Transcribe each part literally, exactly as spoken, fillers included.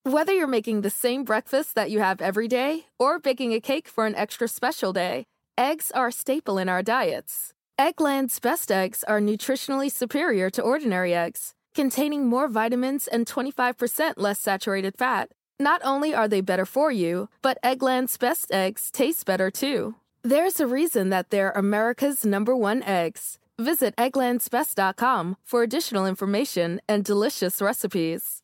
Whether you're making the same breakfast that you have every day or baking a cake for an extra special day, eggs are a staple in our diets. Eggland's best eggs are nutritionally superior to ordinary eggs, containing more vitamins and twenty-five percent less saturated fat. Not only are they better for you, but Eggland's best eggs taste better too. There's a reason that they're America's number one eggs. Visit egglands best dot com for additional information and delicious recipes.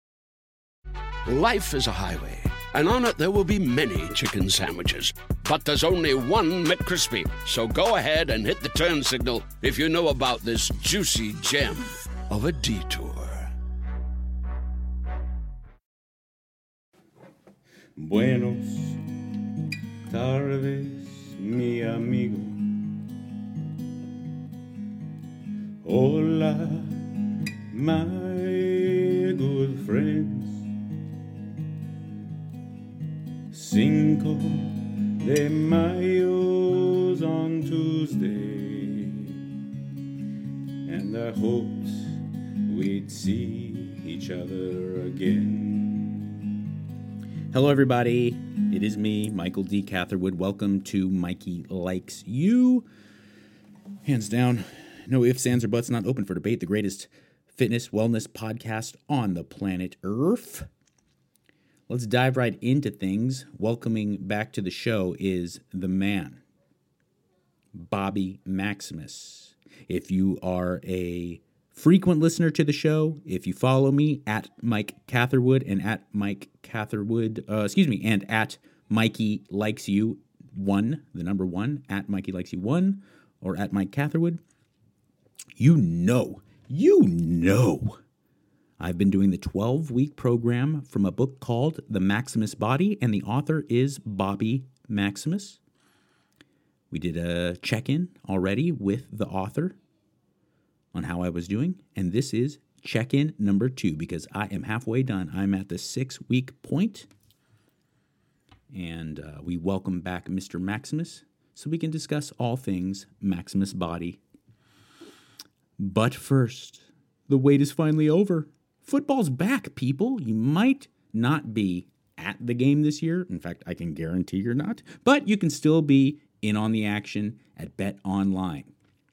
Life is a highway, and on it there will be many chicken sandwiches. But there's only one McCrispy. So go ahead and hit the turn signal if you know about this juicy gem of a detour. Buenos tardes, mi amigo. Hola, my good friends. Cinco de Mayo's on Tuesday, and I hoped we'd see each other again. Hello, everybody. It is me, Michael D. Catherwood. Welcome to Mikey Likes You. Hands down, no ifs, ands, or buts, not open for debate. The greatest fitness, wellness podcast on the planet Earth. Let's dive right into things. Welcoming back to the show is the man, Bobby Maximus. If you are a frequent listener to the show, if you follow me at Mike Catherwood and at Mike Catherwood, uh, excuse me, and at Mikey Likes You one, the number one, at Mikey Likes You one, or at Mike Catherwood, you know, you know, I've been doing the twelve-week program from a book called The Maximus Body, and the author is Bobby Maximus. We did a check-in already with the author on how I was doing, and this is check-in number two because I am halfway done. I'm at the six-week point, and uh, we welcome back Mister Maximus so we can discuss all things Maximus Body. But first, the wait is finally over. Football's back, people. You might not be at the game this year. In fact, I can guarantee you're not. But you can still be in on the action at BetOnline.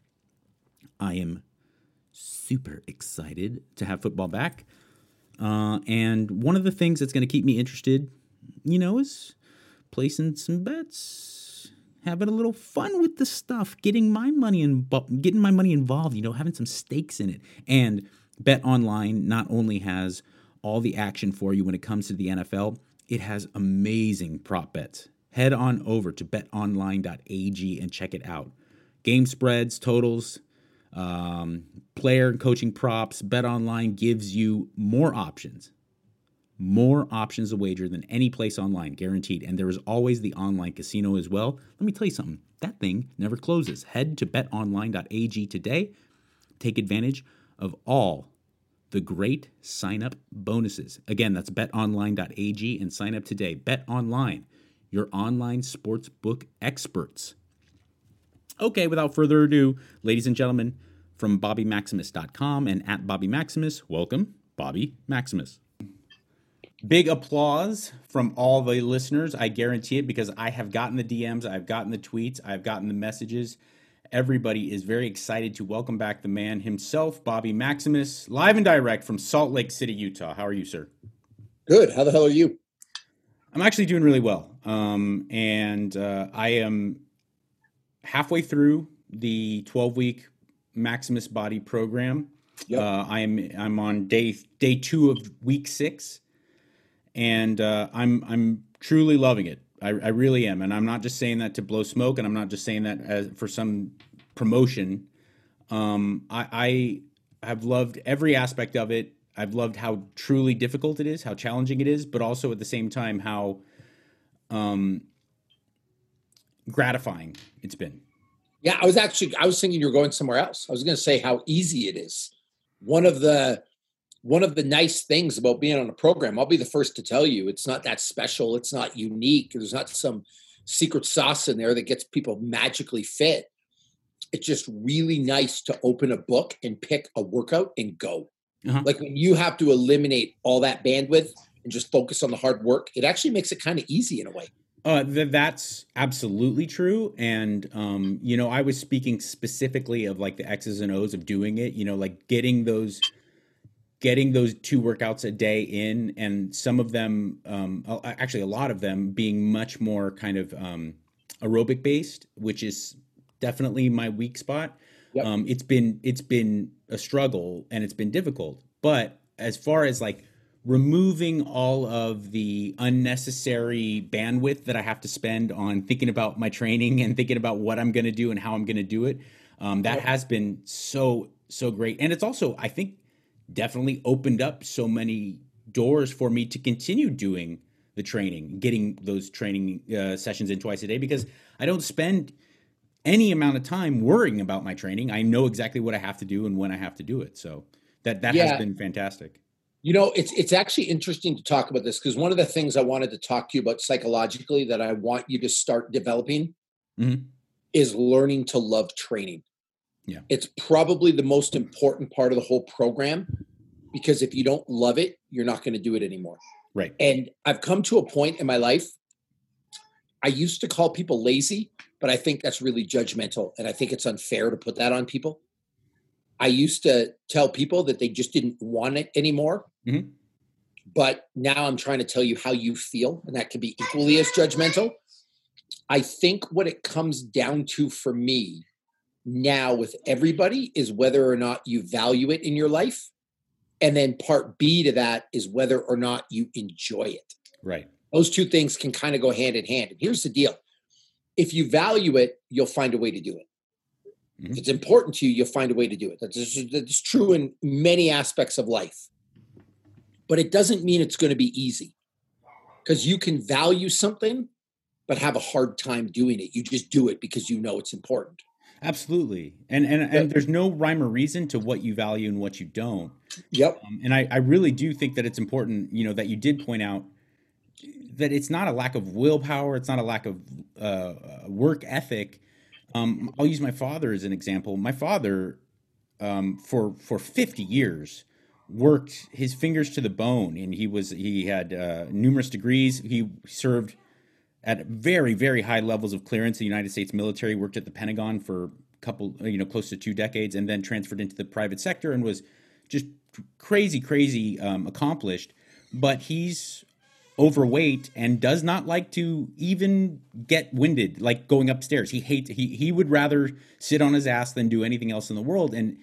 I am super excited to have football back. Uh, and one of the things that's going to keep me interested, you know, is placing some bets, having a little fun with the stuff, getting my money in, getting my money involved, you know, having some stakes in it. And BetOnline not only has all the action for you when it comes to the N F L, it has amazing prop bets. Head on over to bet online dot a g and check it out. Game spreads, totals, um, player and coaching props. BetOnline gives you more options. More options to wager than any place online, guaranteed. And there is always the online casino as well. Let me tell you something. That thing never closes. Head to bet online dot a g today. Take advantage of all the great sign-up bonuses. Again, that's bet online dot a g and sign up today. BetOnline, your online sportsbook experts. Okay, without further ado, ladies and gentlemen, from bobby maximus dot com and at Bobby Maximus, welcome, Bobby Maximus. Big applause from all the listeners. I guarantee it because I have gotten the D Ms, I've gotten the tweets, I've gotten the messages. Everybody is very excited to welcome back the man himself, Bobby Maximus, live and direct from Salt Lake City, Utah. How are you, sir? Good. How the hell are you? I'm actually doing really well. Um, and uh, I am halfway through the twelve-week Maximus Body program. Yep. Uh, I'm I'm on day day two of week six, and uh, I'm I'm truly loving it. I, I really am, and I'm not just saying that to blow smoke, and I'm not just saying that as for some promotion. Um, I, I have loved every aspect of it. I've loved how truly difficult it is, how challenging it is, but also at the same time how um, gratifying it's been. Yeah, I was actually I was thinking you were going somewhere else. I was going to say how easy it is. One of the One of the nice things about being on a program, I'll be the first to tell you, it's not that special. It's not unique. There's not some secret sauce in there that gets people magically fit. It's just really nice to open a book and pick a workout and go. Uh-huh. Like when you have to eliminate all that bandwidth, and just focus on the hard work, it actually makes it kind of easy in a way. Uh, th- that's absolutely true. And, um, you know, I was speaking specifically of like the X's and O's of doing it, you know, like getting those, getting those two workouts a day in, and some of them, um, actually a lot of them being much more kind of um, aerobic based, which is definitely my weak spot. Yep. Um, it's been, it's been a struggle and it's been difficult, but as far as like removing all of the unnecessary bandwidth that I have to spend on thinking about my training and thinking about what I'm going to do and how I'm going to do it. Um, that has been so, so great. And it's also, I think, definitely opened up so many doors for me to continue doing the training, getting those training uh, sessions in twice a day, because I don't spend any amount of time worrying about my training. I know exactly what I have to do and when I have to do it. So that, that yeah. has been fantastic. You know, it's it's actually interesting to talk about this, because one of the things I wanted to talk to you about psychologically that I want you to start developing mm-hmm. is learning to love training. Yeah. It's probably the most important part of the whole program, because if you don't love it, you're not going to do it anymore. Right. And I've come to a point in my life, I used to call people lazy, but I think that's really judgmental. And I think it's unfair to put that on people. I used to tell people that they just didn't want it anymore. Mm-hmm. But now I'm trying to tell you how you feel, and that can be equally as judgmental. I think what it comes down to for me now with everybody is whether or not you value it in your life. And then part B to that is whether or not you enjoy it. Right. Those two things can kind of go hand in hand. And here's the deal. If you value it, you'll find a way to do it. If it's important to you, you'll find a way to do it. That's, that's true in many aspects of life. But it doesn't mean it's going to be easy, because you can value something but have a hard time doing it. You just do it because you know it's important. Absolutely. And and, and there's no rhyme or reason to what you value and what you don't. Yep. Um, and I, I really do think that it's important, you know, that you did point out that it's not a lack of willpower. It's not a lack of uh, work ethic. Um, I'll use my father as an example. My father, um, for for fifty years, worked his fingers to the bone, and he was he had uh, numerous degrees. He served at very very high levels of clearance in the United States military. Worked at the Pentagon for a couple, you know, close to two decades, and then transferred into the private sector and was just crazy crazy um, accomplished. But he's overweight and does not like to even get winded, like going upstairs. He hates, he, he would rather sit on his ass than do anything else in the world. And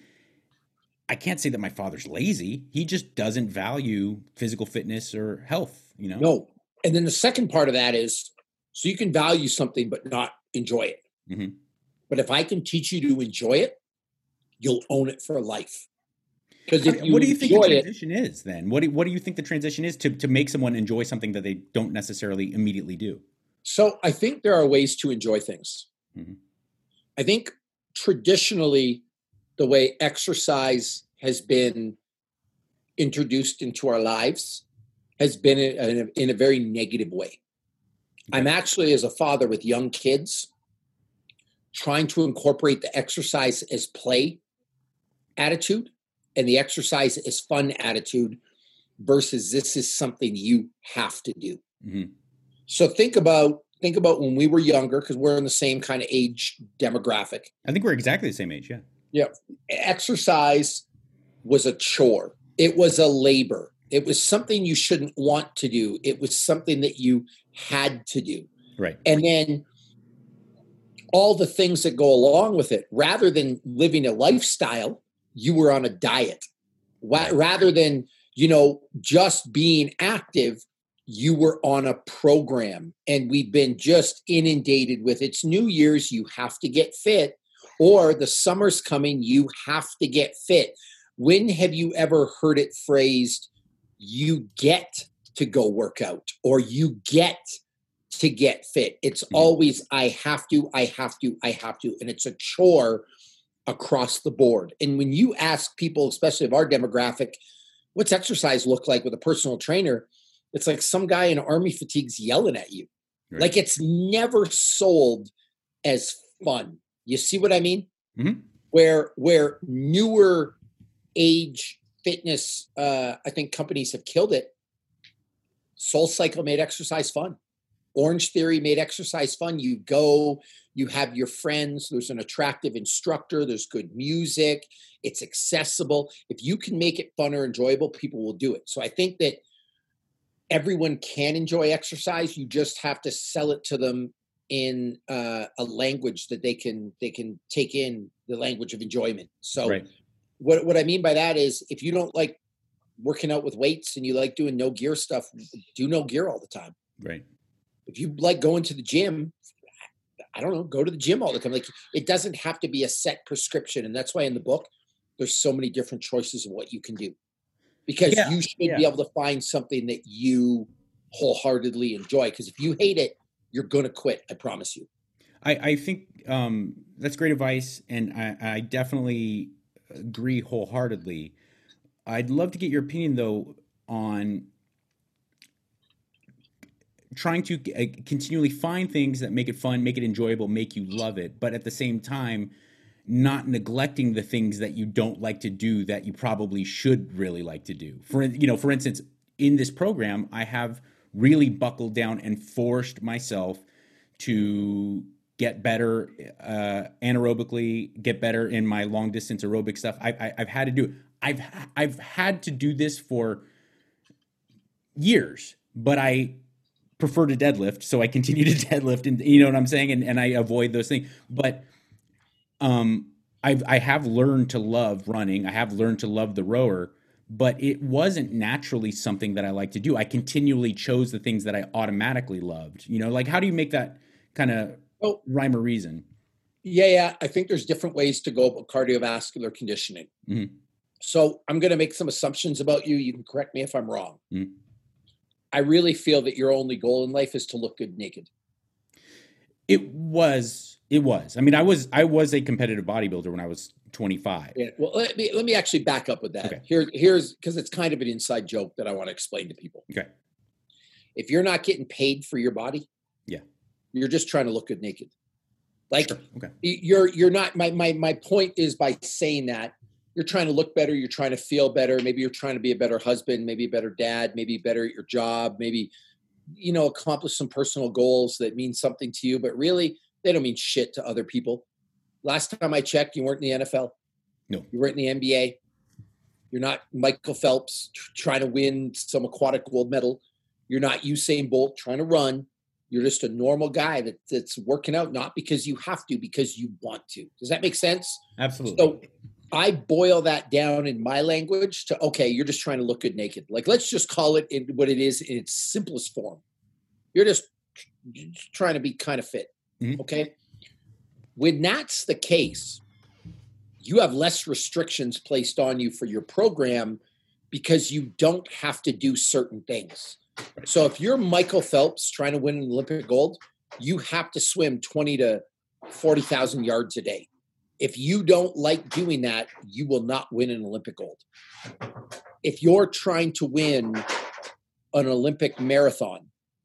I can't say that my father's lazy. He just doesn't value physical fitness or health, you know? No. And then the second part of that is, so you can value something, but not enjoy it. Mm-hmm. But if I can teach you to enjoy it, you'll own it for life. Because what do you think the transition it, is then? What do, what do you think the transition is to, to make someone enjoy something that they don't necessarily immediately do? So I think there are ways to enjoy things. Mm-hmm. I think traditionally the way exercise has been introduced into our lives has been in a, in a very negative way. Okay. I'm actually, as a father with young kids, trying to incorporate the exercise as play attitude and the exercise is fun attitude versus this is something you have to do. Mm-hmm. So think about think about when we were younger, because we're in the same kind of age demographic. I think we're exactly the same age, yeah. Yeah. Exercise was a chore. It was a labor. It was something you shouldn't want to do. It was something that you had to do. Right. And then all the things that go along with it, rather than living a lifestyle, you were on a diet. Rather than, you know, just being active, you were on a program. And we've been just inundated with it's New Year's, you have to get fit, or the summer's coming, you have to get fit. When have you ever heard it phrased, you get to go work out, or you get to get fit? It's mm-hmm. always, I have to, I have to, I have to. And it's a chore across the board. And when you ask people, especially of our demographic, what's exercise look like with a personal trainer? It's like some guy in army fatigues yelling at you. Right. Like it's never sold as fun. You see what I mean? Mm-hmm. Where, where newer age fitness, uh, I think companies have killed it. Soul Cycle made exercise fun. Orange Theory made exercise fun. You go, you have your friends, there's an attractive instructor, there's good music, it's accessible. If you can make it fun or enjoyable, people will do it. So I think that everyone can enjoy exercise. You just have to sell it to them in uh, a language that they can they can take in, the language of enjoyment. So Right. what, what I mean by that is, if you don't like working out with weights and you like doing no gear stuff, do no gear all the time. Right. If you like going to the gym, I don't know, go to the gym all the time. Like, it doesn't have to be a set prescription. And that's why in the book, there's so many different choices of what you can do, because Yeah, you should yeah. be able to find something that you wholeheartedly enjoy. Because if you hate it, you're going to quit. I promise you. I, I think um, that's great advice, and I, I definitely agree wholeheartedly. I'd love to get your opinion, though, on trying to uh, continually find things that make it fun, make it enjoyable, make you love it, but at the same time, not neglecting the things that you don't like to do that you probably should really like to do. For you know, for instance, in this program, I have really buckled down and forced myself to get better uh, anaerobically, get better in my long distance aerobic stuff. I, I, I've had to do it. I've I've had to do this for years, but I prefer to deadlift, so I continue to deadlift, and you know what I'm saying, and, and I avoid those things. But um, I've I have learned to love running. I have learned to love the rower, but it wasn't naturally something that I like to do. I continually chose the things that I automatically loved. You know, like, how do you make that kind of Oh, rhyme or reason? yeah, yeah. I think there's different ways to go about cardiovascular conditioning. Mhm. So I'm going to make some assumptions about you. You can correct me if I'm wrong. Mhm. I really feel that your only goal in life is to look good naked. It was. It was. I mean, I was. I was a competitive bodybuilder when I was twenty-five. Yeah. Well, let me let me actually back up with that. Okay. Here, here's because it's kind of an inside joke that I want to explain to people. Okay. If you're not getting paid for your body, Yeah. you're just trying to look good naked. Like, Sure. Okay. you're you're not. My my my point is, by saying that, you're trying to look better, you're trying to feel better. Maybe you're trying to be a better husband, maybe a better dad, maybe better at your job, maybe, you know, accomplish some personal goals that mean something to you, but really they don't mean shit to other people. Last time I checked, you weren't in the N F L. No. You weren't in the N B A. You're not Michael Phelps tr- trying to win some aquatic gold medal. You're not Usain Bolt trying to run. You're just a normal guy that, that's working out, not because you have to, because you want to. Does that make sense? Absolutely. So I boil that down in my language to, okay, you're just trying to look good naked. Like, let's just call it in what it is in its simplest form. You're just trying to be kind of fit. Mhm. Okay. When that's the case, you have less restrictions placed on you for your program because you don't have to do certain things. So if you're Michael Phelps trying to win an Olympic gold, you have to swim twenty to forty thousand yards a day. If you don't like doing that, you will not win an Olympic gold. If you're trying to win an Olympic marathon,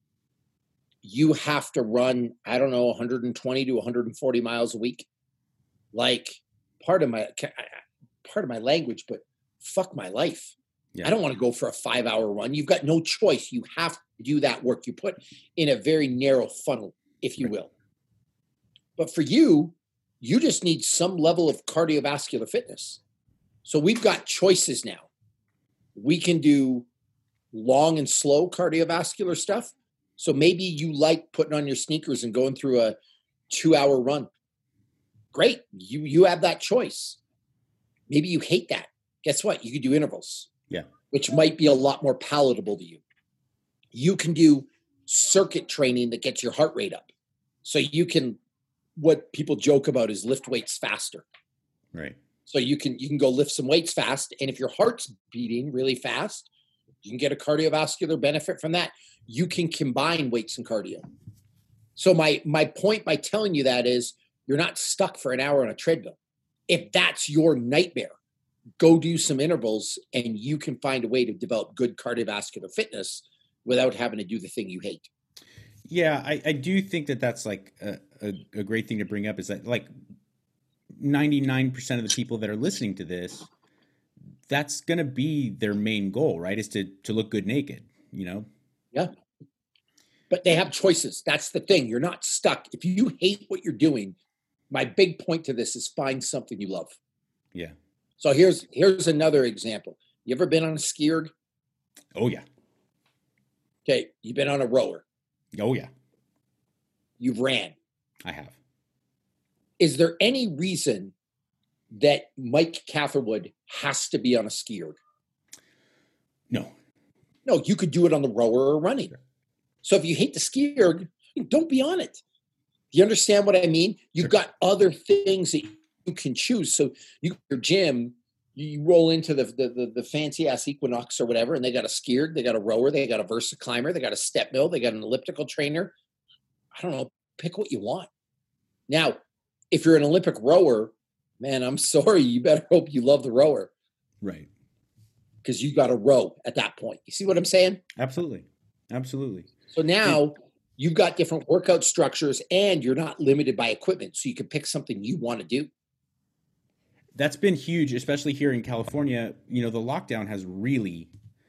you have to run, I don't know, one hundred twenty to one hundred forty miles a week. Like, part of my part of my language, but fuck my life. Yeah. I don't want to go for a five hour run. You've got no choice. You have to do that work. You put in a very narrow funnel, if you will. But for you, you just need some level of cardiovascular fitness. So we've got choices now. We can do long and slow cardiovascular stuff. So maybe you like putting on your sneakers and going through a two hour run. Great. You, you have that choice. Maybe you hate that. Guess what? You could do intervals. Yeah. Which might be a lot more palatable to you. You can do circuit training that gets your heart rate up. So you can, what people joke about is lift weights faster. Right. So you can you can go lift some weights fast. And if your heart's beating really fast, you can get a cardiovascular benefit from that. You can combine weights and cardio. So my my point by telling you that is you're not stuck for an hour on a treadmill. If that's your nightmare, go do some intervals and you can find a way to develop good cardiovascular fitness without having to do the thing you hate. Yeah, I, I do think that that's like a, a, a great thing to bring up, is that like ninety-nine percent of the people that are listening to this, that's going to be their main goal, right? Is to, to look good naked, you know? Yeah. But they have choices. That's the thing. You're not stuck. If you hate what you're doing, my big point to this is find something you love. Yeah. So here's here's another example. You ever been on a ski erg? Oh, yeah. Okay. You've been on a rower. Oh, yeah. You've ran. I have. Is there any reason that Mike Catherwood has to be on a ski erg? No. No, you could do it on the rower or running. Sure. So if you hate the ski erg, don't be on it. Do you understand what I mean? You've Sure. got other things that you can choose. So you your gym, you roll into the the, the, the fancy ass Equinox or whatever, and they got a ski erg, they got a rower, they got a Versa climber, they got a step mill, they got an elliptical trainer. I don't know. Pick what you want. Now, if you're an Olympic rower, man, I'm sorry. You better hope you love the rower. Right. Because you got to row at that point. You see what I'm saying? Absolutely. Absolutely. So now you've got different workout structures and you're not limited by equipment. So you can pick something you want to do. That's been huge, especially here in California. You know, the lockdown has really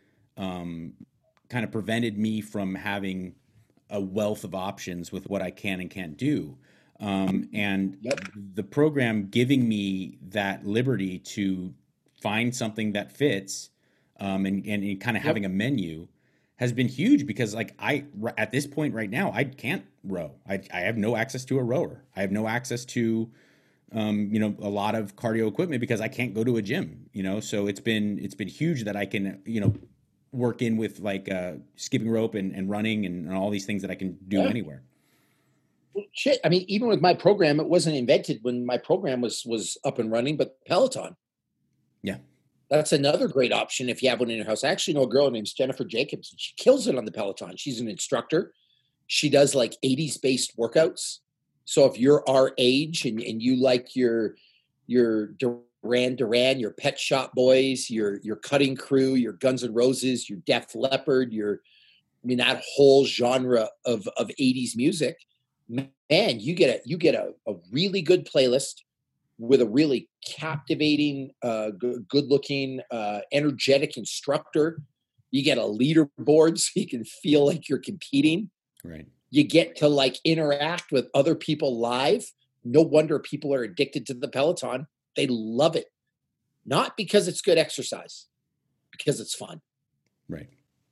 um, kind of prevented me from having a wealth of options with what I can and can't do. Um, and Yep. the program giving me that liberty to find something that fits um, and, and, and kind of Yep. having a menu has been huge because like I, at this point right now, I can't row. I, I have no access to a rower. I have no access to, um, you know, a lot of cardio equipment because I can't go to a gym, you know? So it's been, it's been huge that I can, you know, work in with like uh, skipping rope and, and running and, and all these things that I can do Yeah. anywhere. Well, shit. I mean, even with my program, it wasn't invented when my program was was up and running, but Peloton. Yeah. That's another great option if you have one in your house. I actually know a girl named Jennifer Jacobs. She kills it on the Peloton. She's an instructor. She does like eighties based workouts. So if you're our age and, and you like your your Duran Duran, your Pet Shop Boys, your your Cutting Crew, your Guns N' Roses, your Def Leppard, your I mean that whole genre of of eighties music, man, you get a you get a, a really good playlist with a really captivating, uh, good, good-looking, uh, energetic instructor. You get a leaderboard so you can feel like you're competing. Right. You get to like interact with other people live. No wonder people are addicted to the Peloton. They love it. Not because it's good exercise, because it's fun. Right.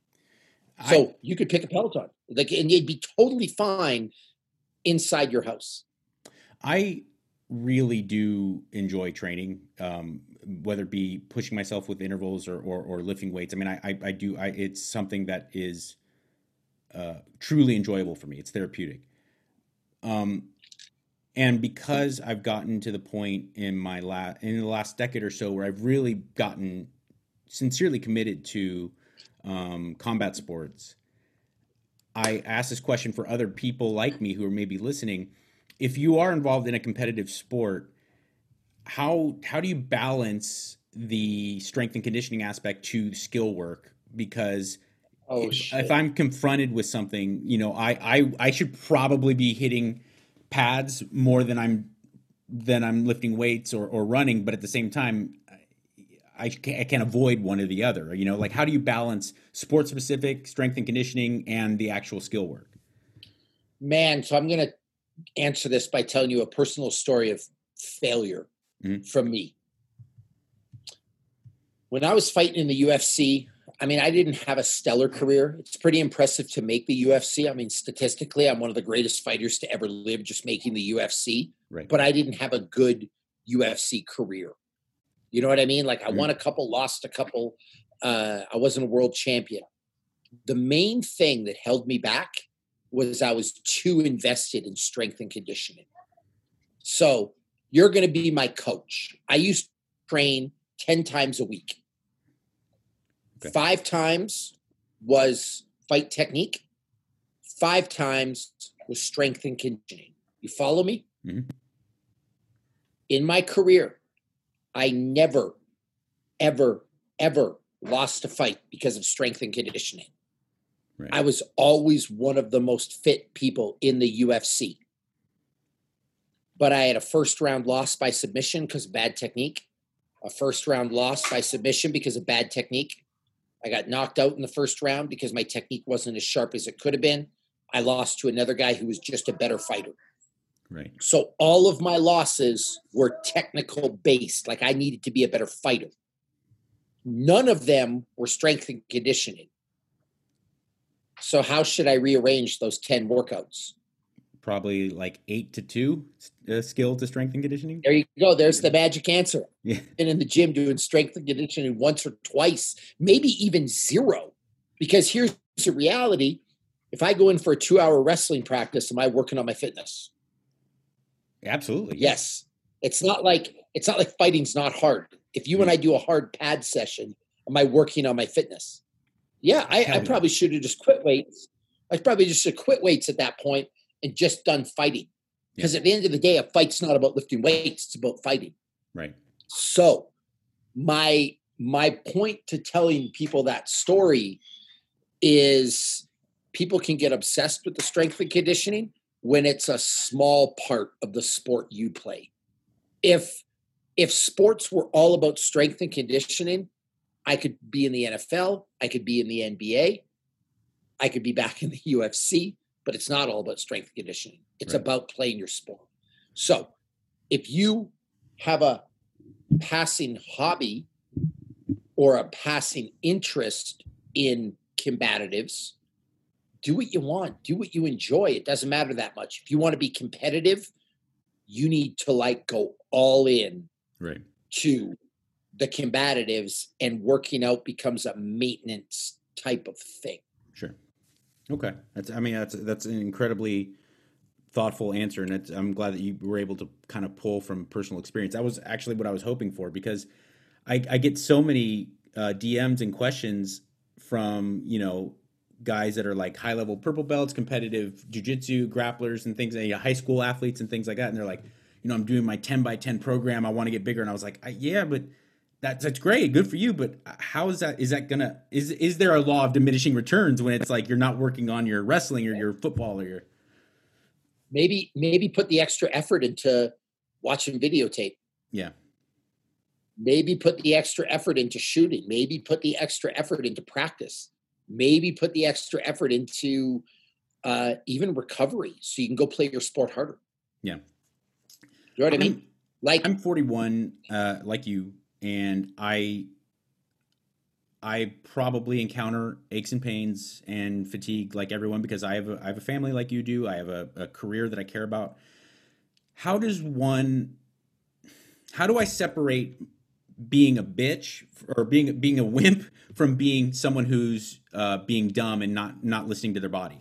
So I, you could pick a Peloton, like, and you'd be totally fine inside your house. I really do enjoy training, um, whether it be pushing myself with intervals or, or, or lifting weights. I mean, I, I, I do, I, it's something that is uh, truly enjoyable for me. It's therapeutic. Um, and because I've gotten to the point in my la- in the last decade or so where I've really gotten sincerely committed to um, combat sports, I ask this question for other people like me who are maybe listening. If you are involved in a competitive sport, how how do you balance the strength and conditioning aspect to skill work? Because Oh, if, shit. if I'm confronted with something, you know, I, I I should probably be hitting pads more than I'm than I'm lifting weights or, or running, but at the same time, I can't, I can't avoid one or the other. You know, like how do you balance sport specific strength and conditioning and the actual skill work? Man, so I'm going to answer this by telling you a personal story of failure mm-hmm. from me. When I was fighting in the U F C, I mean, I didn't have a stellar career. It's pretty impressive to make the U F C. I mean, statistically, I'm one of the greatest fighters to ever live just making the U F C. Right. But I didn't have a good U F C career. You know what I mean? Like I mm-hmm. won a couple, lost a couple. Uh, I wasn't a world champion. The main thing that held me back was I was too invested in strength and conditioning. So you're going to be my coach. I used to train ten times a week. Okay. Five times was fight technique. Five times was strength and conditioning. You follow me? Mm-hmm. In my career, I never, ever, ever lost a fight because of strength and conditioning. Right. I was always one of the most fit people in the U F C. But I had a first round loss by submission because of bad technique, a first round loss by submission because of bad technique, I got knocked out in the first round because my technique wasn't as sharp as it could have been. I lost to another guy who was just a better fighter. Right. So all of my losses were technical based. Like I needed to be a better fighter. None of them were strength and conditioning. So how should I rearrange those ten workouts? Probably like eight to two uh, skill to strength and conditioning. There you go. There's the magic answer. Yeah. Been in the gym doing strength and conditioning once or twice, maybe even zero. Because here's the reality. If I go in for a two hour wrestling practice, am I working on my fitness? Absolutely. Yes. It's not like, it's not like fighting's not hard. If you and I do a hard pad session, am I working on my fitness? Yeah, I, I probably should have just quit weights. I probably just should quit weights at that point and just done fighting. Because yeah. at the end of the day, a fight's not about lifting weights, it's about fighting. Right. So my my point to telling people that story is people can get obsessed with the strength and conditioning when it's a small part of the sport you play. If if sports were all about strength and conditioning, I could be in the N F L, I could be in the N B A, I could be back in the U F C, but it's not all about strength and conditioning. It's right. about playing your sport. So if you have a passing hobby or a passing interest in combatives, do what you want, do what you enjoy. It doesn't matter that much. If you want to be competitive, you need to like go all in right. to the combatives, and working out becomes a maintenance type of thing. Sure. Okay. That's, I mean, that's, that's an incredibly thoughtful answer. And it's, I'm glad that you were able to kind of pull from personal experience. That was actually what I was hoping for, because I, I get so many uh, D Ms and questions from, you know, guys that are like high level purple belts, competitive jujitsu grapplers and things, and, you know, high school athletes and things like that. And they're like, you know, I'm doing my ten by ten program. I want to get bigger. And I was like, I, yeah, but That's that's great, good for you. But how is that? Is that gonna? Is is there a law of diminishing returns when it's like you're not working on your wrestling or your football or your? Maybe maybe put the extra effort into watching videotape. Yeah. Maybe put the extra effort into shooting. Maybe put the extra effort into practice. Maybe put the extra effort into uh, even recovery, so you can go play your sport harder. Yeah. You know what I mean? I'm, Like I'm forty-one, uh, like you. And I, I probably encounter aches and pains and fatigue like everyone, because I have a, I have a family like you do. I have a, a career that I care about. How does one, how do I separate being a bitch or being being a wimp from being someone who's uh, being dumb and not not listening to their body?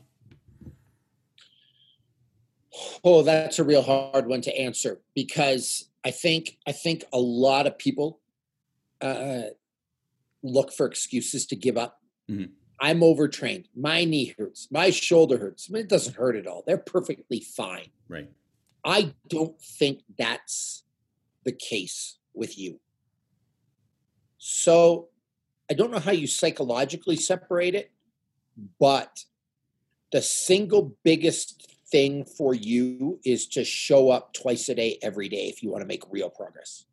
Oh, that's a real hard one to answer, because I think I think a lot of people Uh, look for excuses to give up. Mm-hmm. I'm overtrained. My knee hurts. My shoulder hurts. I mean, it doesn't hurt at all. They're perfectly fine. Right. I don't think that's the case with you. So I don't know how you psychologically separate it, but the single biggest thing for you is to show up twice a day, every day, if you want to make real progress.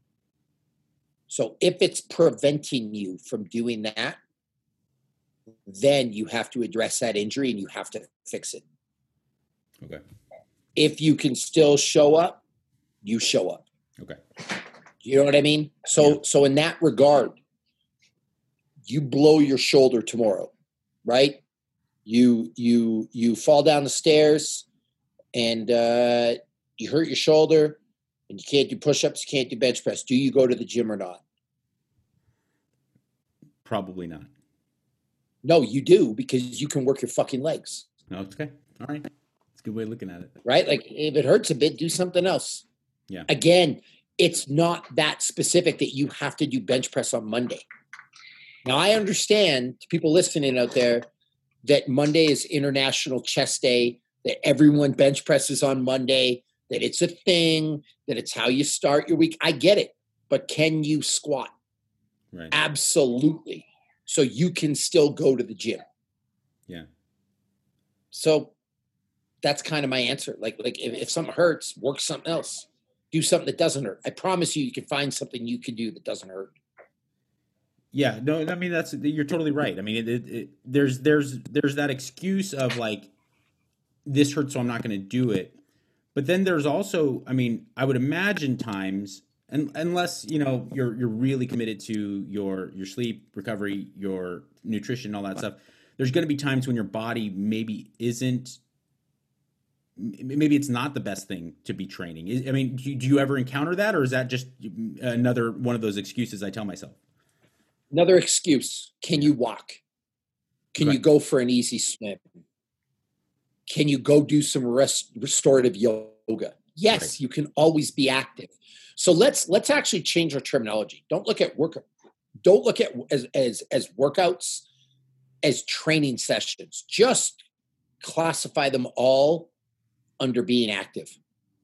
So if it's preventing you from doing that, then you have to address that injury and you have to fix it. Okay. If you can still show up, you show up. Okay. You know what I mean? So, yeah. so in that regard, you blow your shoulder tomorrow, right? You, you, you fall down the stairs and uh, you hurt your shoulder. And you can't do push-ups, you can't do bench press. Do you go to the gym or not? Probably not. No, you do, because you can work your fucking legs. No, it's okay. All right. It's a good way of looking at it. Right? Like, if it hurts a bit, do something else. Yeah. Again, it's not that specific that you have to do bench press on Monday. Now, I understand to people listening out there that Monday is International Chest Day, that everyone bench presses on Monday, that it's a thing, that it's how you start your week. I get it. But can you squat? Right. Absolutely. So you can still go to the gym. Yeah. So that's kind of my answer. Like, like if, if something hurts, work something else. Do something that doesn't hurt. I promise you, you can find something you can do that doesn't hurt. Yeah, no, I mean that's you're totally right. I mean, it, it, it, there's there's there's that excuse of like this hurts, so I'm not going to do it. But then there's also, I mean, I would imagine times, and unless you know you're you're really committed to your your sleep recovery, your nutrition, all that stuff. There's going to be times when your body maybe isn't, maybe it's not the best thing to be training. I mean, do you, do you ever encounter that, or is that just another one of those excuses I tell myself? Another excuse. Can you walk? Can Right. you go for an easy swim? Can you go do some rest, restorative yoga? Yes, Right. you can always be active. So let's let's actually change our terminology. Don't look at work. Don't look at as as as workouts as training sessions. Just classify them all under being active.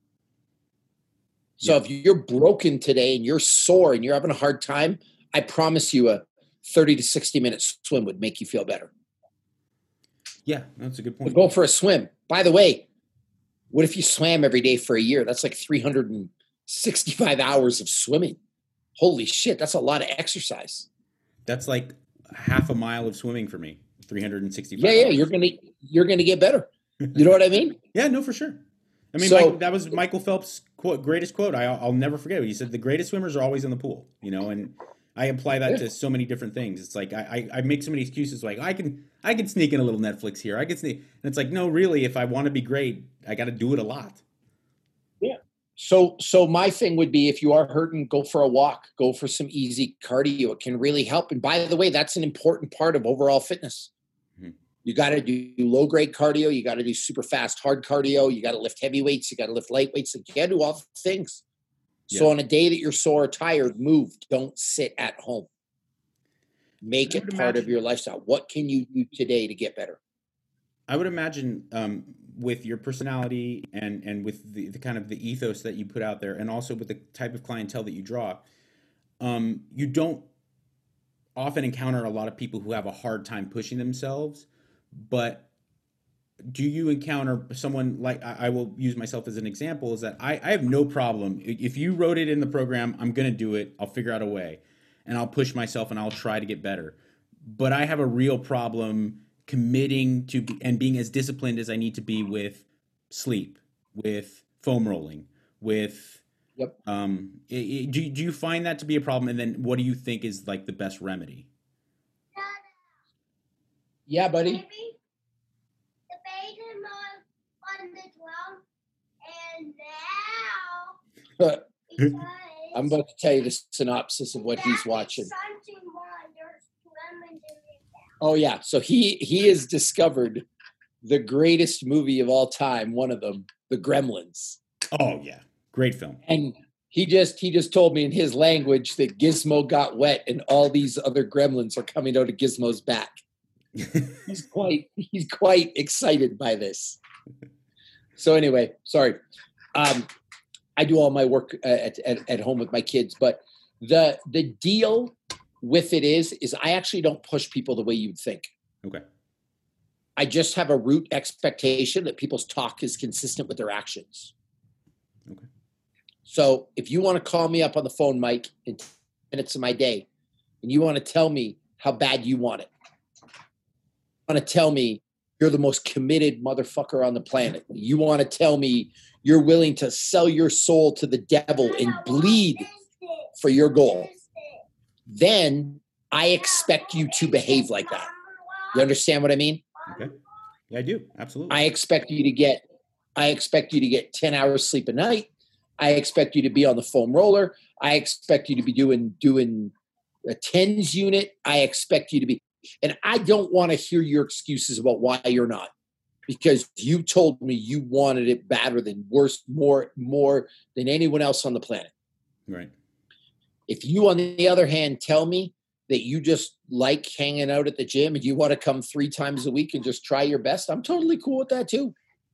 So Yeah. if you're broken today and you're sore and you're having a hard time, I promise you a thirty to sixty minute swim would make you feel better. Yeah, that's a good But point. go for a swim. By the way, what if you swam every day for a year? That's like three hundred sixty-five hours of swimming. Holy shit, that's a lot of exercise. That's like half a mile of swimming for me. three hundred sixty-five. Yeah, yeah, hours. you're gonna you're gonna get better. You know what I mean? Yeah, no, for sure. I mean, So- Mike, that was Michael Phelps' quote, greatest quote. I, I'll never forget it. He said, "The greatest swimmers are always in the pool." You know, and I apply that Yeah. to so many different things. It's like I, I, I make so many excuses. Like I can I can sneak in a little Netflix here. I can sneak, and it's like no, really. If I want to be great, I got to do it a lot. So so my thing would be if you are hurting, go for a walk, go for some easy cardio. It can really help. And by the way, that's an important part of overall fitness. Mhm. You got to do low grade cardio, you got to do super fast hard cardio, you got to lift heavy weights, you got to lift light weights, you got to do all the things. So Yeah. on a day that you're sore or tired, move. Don't sit at home. Make I it would part of imagine- your lifestyle. What can you do today to get better? I would imagine um, with your personality and and with the, the kind of the ethos that you put out there, and also with the type of clientele that you draw, um, you don't often encounter a lot of people who have a hard time pushing themselves. But do you encounter someone like I, I will use myself as an example? Is that I, I have no problem if you wrote it in the program, I'm going to do it. I'll figure out a way, and I'll push myself and I'll try to get better. But I have a real problem committing to be, and being as disciplined as I need to be with sleep, with foam rolling, with Yep. um i- i- do, do you find that to be a problem, and then what do you think is like the best remedy? Yeah, buddy. Maybe the baby on on the drum, and now because I'm about to tell you the synopsis of what he's Daddy watching. Something wonders swimming in it. Oh yeah, so he he has discovered the greatest movie of all time. One of them, The Gremlins, Oh yeah, great film. and he just he just told me in his language that Gizmo got wet, and all these other gremlins are coming out of Gizmo's back. He's quite he's quite excited by this. So anyway, sorry. Um, I do all my work uh, at, at at home with my kids, but the the deal with it is is I actually don't push people the way you'd think. Okay. I just have a root expectation that people's talk is consistent with their actions. Okay. So if you want to call me up on the phone, Mike, in ten minutes of my day, and you want to tell me how bad you want it, you want to tell me you're the most committed motherfucker on the planet, you want to tell me you're willing to sell your soul to the devil and bleed for your goal, then I expect you to behave like that. You understand what I mean? Okay. Yeah, I do. Absolutely. I expect you to get I expect you to get ten hours sleep a night. I expect you to be on the foam roller. I expect you to be doing doing a tens unit. I expect you to be, and I don't want to hear your excuses about why you're not, because you told me you wanted it better than worse, more, more than anyone else on the planet. Right. If you, on the other hand, tell me that you just like hanging out at the gym and you want to come three times a week and just try your best, I'm totally cool with that too.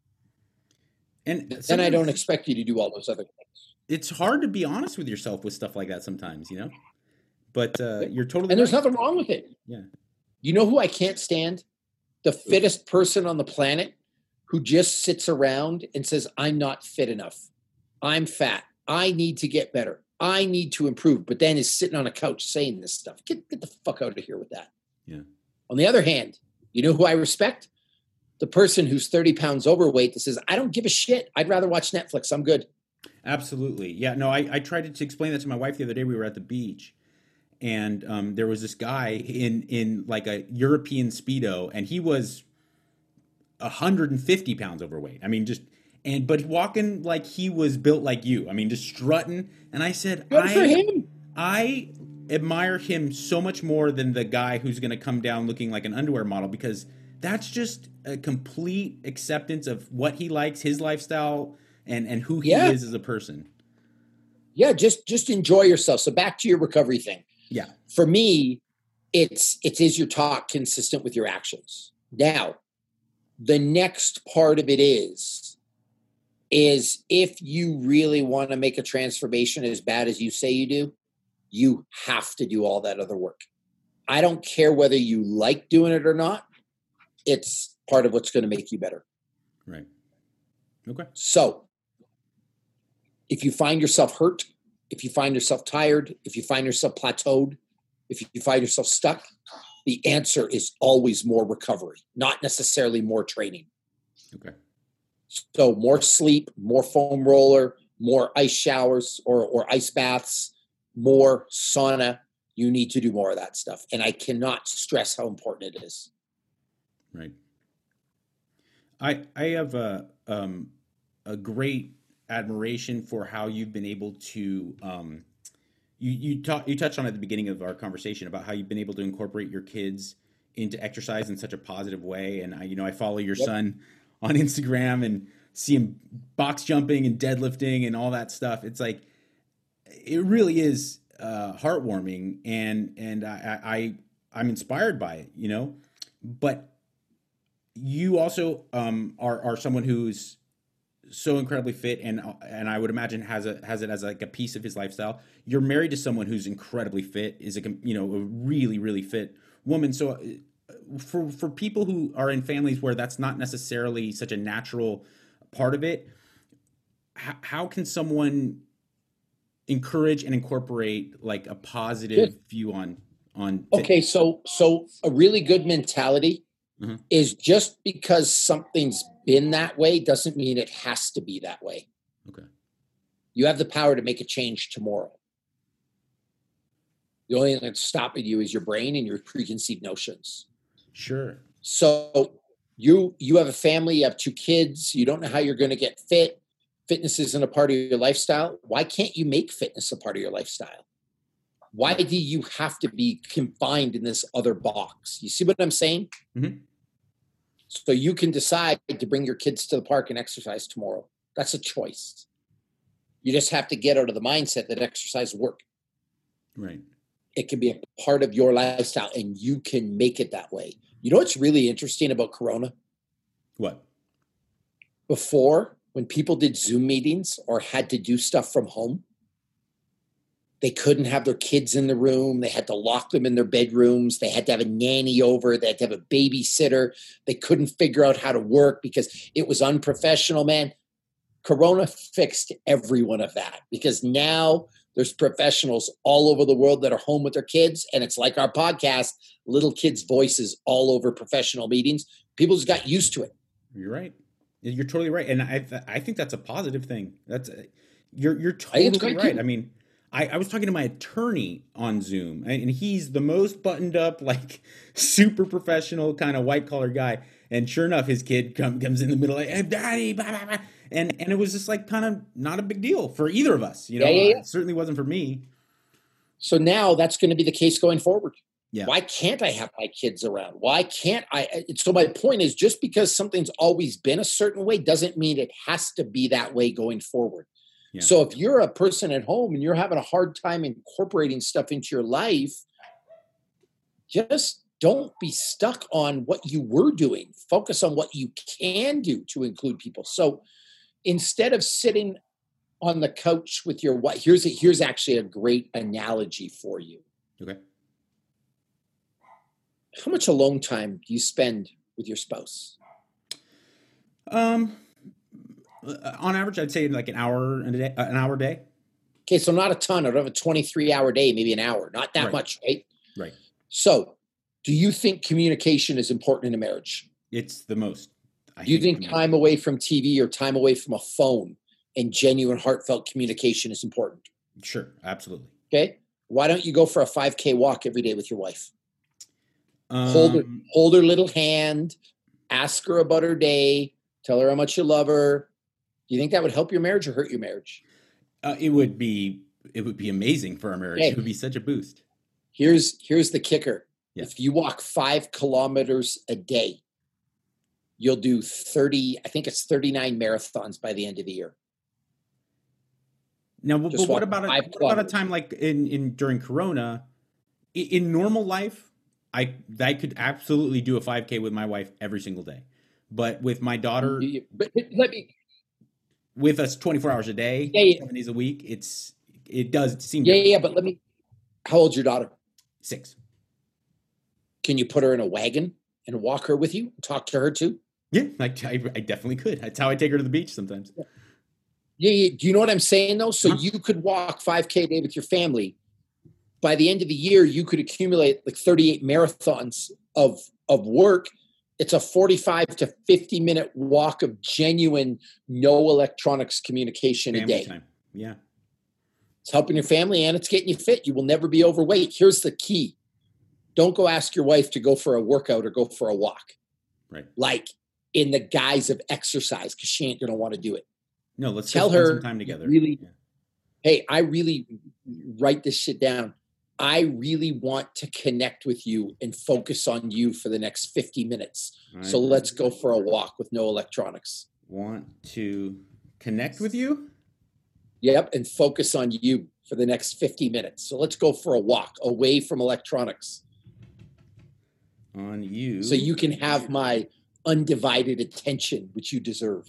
And Then I sometimes don't expect you to do all those other things. It's hard to be honest with yourself with stuff like that sometimes, you know. But uh, you're totally And there's right. nothing wrong with it. Yeah. You know who I can't stand? The fittest person on the planet who just sits around and says, I'm not fit enough. I'm fat. I need to get better. I need to improve, but then is sitting on a couch saying this stuff. Get, get the fuck out of here with that. Yeah. On the other hand, you know who I respect? The person who's thirty pounds overweight that says, I don't give a shit. I'd rather watch Netflix. I'm good. Absolutely. Yeah. No, I, I tried to explain that to my wife the other day. We were at the beach, and um, there was this guy in, in like a European Speedo, and he was one hundred fifty pounds overweight. I mean, just, and, but walking like he was built like you. I mean, just strutting. And I said, Good I, for him. I admire him so much more than the guy who's going to come down looking like an underwear model, because that's just a complete acceptance of what he likes, his lifestyle, and, and who he Yeah. is as a person. Yeah, just just enjoy yourself. So back to your recovery thing. Yeah. For me, it's it is your talk consistent with your actions. Now, the next part of it is is if you really want to make a transformation as bad as you say you do, you have to do all that other work. I don't care whether you like doing it or not. It's part of what's going to make you better. Right. Okay. So if you find yourself hurt, if you find yourself tired, if you find yourself plateaued, if you find yourself stuck, the answer is always more recovery, not necessarily more training. Okay. So more sleep, more foam roller, more ice showers or, or ice baths, more sauna. You need to do more of that stuff. And I cannot stress how important it is. Right. I I have a um a great admiration for how you've been able to um you you talk you touched on at the beginning of our conversation about how you've been able to incorporate your kids into exercise in such a positive way. And I you know I follow your Yep. son on Instagram and see him box jumping and deadlifting and all that stuff. It's like it really is uh heartwarming, and and I, I I'm inspired by it, you know. But you also um, are are someone who's so incredibly fit, and and I would imagine has a has it as like a piece of his lifestyle. You're married to someone who's incredibly fit, is a you know a really really fit woman. So uh, for for people who are in families where that's not necessarily such a natural part of it, how, how can someone encourage and incorporate like a positive Good. view on on? Okay, so so a really good mentality Mhm. is just because something's been that way doesn't mean it has to be that way. Okay. You have the power to make a change tomorrow. The only thing that's stopping you is your brain and your preconceived notions. Sure. So you you have a family, you have two kids, you don't know how you're going to get fit. Fitness isn't a part of your lifestyle. Why can't you make fitness a part of your lifestyle? Why do you have to be confined in this other box? You see what I'm saying? Mhm. So you can decide to bring your kids to the park and exercise tomorrow. That's a choice. You just have to get out of the mindset that exercise work. Right. It can be a part of your lifestyle and you can make it that way. You know what's really interesting about Corona? What? Before, when people did Zoom meetings or had to do stuff from home, they couldn't have their kids in the room. They had to lock them in their bedrooms. They had to have a nanny over. They had to have a babysitter. They couldn't figure out how to work because it was unprofessional, man. Corona fixed every one of that because now there's professionals all over the world that are home with their kids. And it's like our podcast, little kids' voices all over professional meetings. People just got used to it. You're right. You're totally right. And I th- I think that's a positive thing. That's a, you're you're I think it's totally great, right. too. I mean, I, I was talking to my attorney on Zoom, and he's the most buttoned up, like super professional kind of white collar guy. And sure enough, his kid come, comes in the middle, like, hey, daddy, blah, blah, blah. And and it was just like kind of not a big deal for either of us. You know, Yeah, yeah, yeah. it certainly wasn't for me. So now that's going to be the case going forward. Yeah. Why can't I have my kids around? Why can't I? So my point is just because something's always been a certain way doesn't mean it has to be that way going forward. Yeah. So if you're a person at home and you're having a hard time incorporating stuff into your life, just don't be stuck on what you were doing. Focus on what you can do to include people. So instead of sitting on the couch with your wife, here's a, here's actually a great analogy for you. Okay. How much alone time do you spend with your spouse? Um, on average, I'd say like an hour and a day, uh, an hour a day. Okay, so not a ton. I don't have a twenty-three hour day, maybe an hour, not that Right. much, right? Right. So do you think communication is important in a marriage? It's the most. I Do you think the most- time away from T V or time away from a phone and genuine heartfelt communication is important? Sure, absolutely. Okay. Why don't you go for a five K walk every day with your wife? Hold her, Um, hold her little hand, ask her about her day, tell her how much you love her. Do you think that would help your marriage or hurt your marriage? uh, it would be it would be amazing for our marriage. Okay. It would be such a boost. Here's here's the kicker. Yeah. If you walk five kilometers a day, you'll do thirty, I think it's thirty-nine marathons by the end of the year. Now, but Just what walk about a, five what about a kilometers. time like in, in during Corona? In, in normal life, I I could absolutely do a five K with my wife every single day. But with my daughter, You- you- But but let me, with us twenty-four hours a day, Yeah, yeah. seven days a week, it's it does seem yeah, different. yeah, but let me, how old's your daughter? Six. Can you put her in a wagon and walk her with you? Talk to her too? Yeah, I, I, I definitely could. That's how I take her to the beach sometimes. Yeah, yeah. Do you know what I'm saying though? So Huh? you could walk five K a day with your family. By the end of the year, you could accumulate like thirty-eight marathons of of work. It's a forty-five to fifty minute walk of genuine, no electronics communication a Family day. time. Yeah. It's helping your family and it's getting you fit. You will never be overweight. Here's the key. Don't go ask your wife to go for a workout or go for a walk, Right. like in the guise of exercise, because she ain't going to want to do it. No, let's Tell go spend her some time together. really- Yeah. Hey, I really write this shit down. I really want to connect with you and focus on you for the next fifty minutes. So I let's go for a walk with no electronics. want to connect with you. Yep. And focus on you for the next fifty minutes. So let's go for a walk away from electronics On you. so you can have my undivided attention, which you deserve.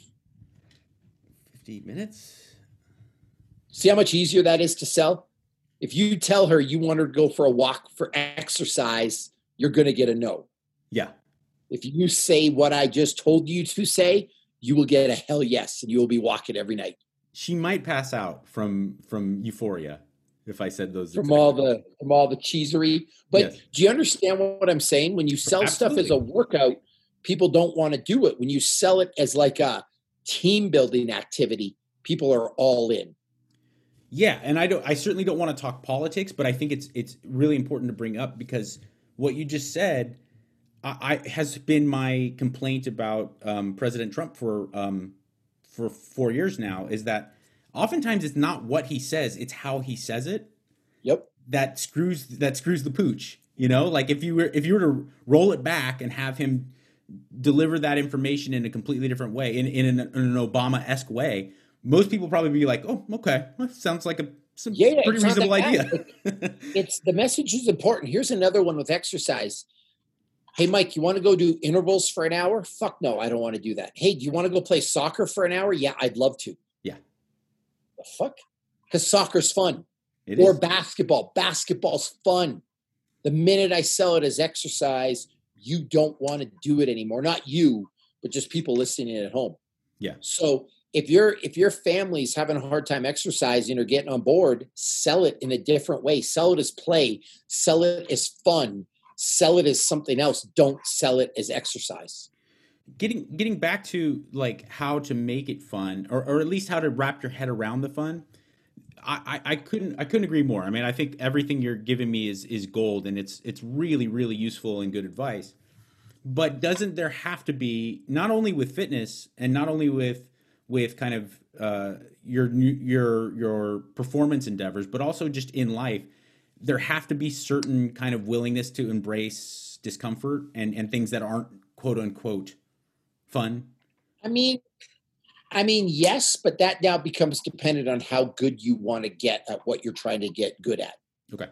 fifty minutes. See how much easier that is to sell? If you tell her you want her to go for a walk for exercise, you're going to get a no. Yeah. If you say what I just told you to say, you will get a hell yes, and you will be walking every night. She might pass out from from euphoria if I said those From exact all words. the from all the cheesery. But Yes. do you understand what I'm saying? When you sell stuff as a Absolutely. workout, people don't want to do it. When you sell it as like a team building activity, people are all in. Yeah, and I don't I certainly don't want to talk politics, but I think it's it's really important to bring up because what you just said I, I has been my complaint about um, President Trump for um, for four years now is that oftentimes it's not what he says, it's how he says it Yep. that screws that screws the pooch. You know, like if you were if you were to roll it back and have him deliver that information in a completely different way, in, in an, in an Obama-esque way, most people probably be like, "Oh, okay, that sounds like a some Yeah, yeah, pretty it's not reasonable that idea." It's the message is important. Here's another one with exercise. Hey, Mike, you want to go do intervals for an hour? Fuck no, I don't want to do that. Hey, do you want to go play soccer for an hour? Yeah, I'd love to. Yeah. The fuck? Because soccer's fun. It Or is. basketball. Basketball's fun. The minute I sell it as exercise, you don't want to do it anymore. Not you, but just people listening at home. Yeah. So if your if your family's having a hard time exercising or getting on board, sell it in a different way. Sell it as play. Sell it as fun. Sell it as something else. Don't sell it as exercise. getting getting back to like how to make it fun, or, or at least how to wrap your head around the fun. I, I, I couldn't I couldn't agree more. I mean, I think everything you're giving me is is gold, and it's it's really really useful and good advice. But doesn't there have to be, not only with fitness and not only with with kind of uh, your new- your your performance endeavors, but also just in life, there have to be certain kind of willingness to embrace discomfort and and things that aren't quote unquote fun. I mean, I mean, yes, but that now becomes dependent on how good you want to get at what you're trying to get good at. Okay.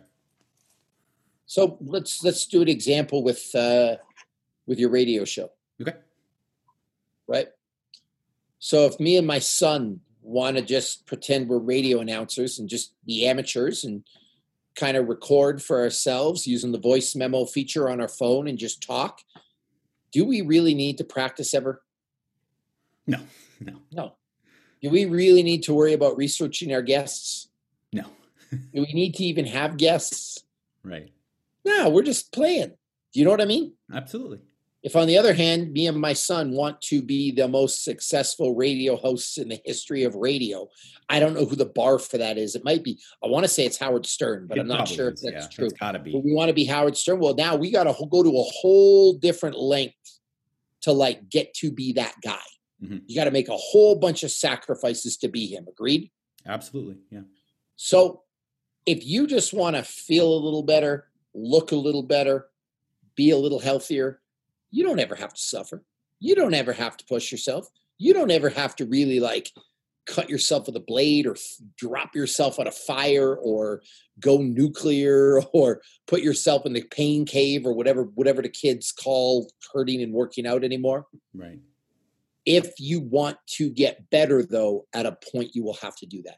So let's let's do an example with uh, with your radio show, Okay. right? So if me and my son want to just pretend we're radio announcers and just be amateurs and kind of record for ourselves using the voice memo feature on our phone and just talk, do we really need to practice ever? No. No. No. Do we really need to worry about researching our guests? No. Do we need to even have guests? Right. No, we're just playing. Do you know what I mean? Absolutely. If, on the other hand, me and my son want to be the most successful radio hosts in the history of radio, I don't know who the bar for that is. It might be, I want to say it's Howard Stern, but It I'm not probably sure is, if that's yeah. true. It's gotta be. But we want to be Howard Stern. Well, now we got to go to a whole different length to like get to be that guy. Mhm. You got to make a whole bunch of sacrifices to be him. Agreed? Absolutely. Yeah. So if you just want to feel a little better, look a little better, be a little healthier, you don't ever have to suffer. You don't ever have to push yourself. You don't ever have to really like cut yourself with a blade or f- drop yourself on a fire or go nuclear or put yourself in the pain cave or whatever, whatever the kids call hurting and working out anymore. Right. If you want to get better, though, at a point you will have to do that.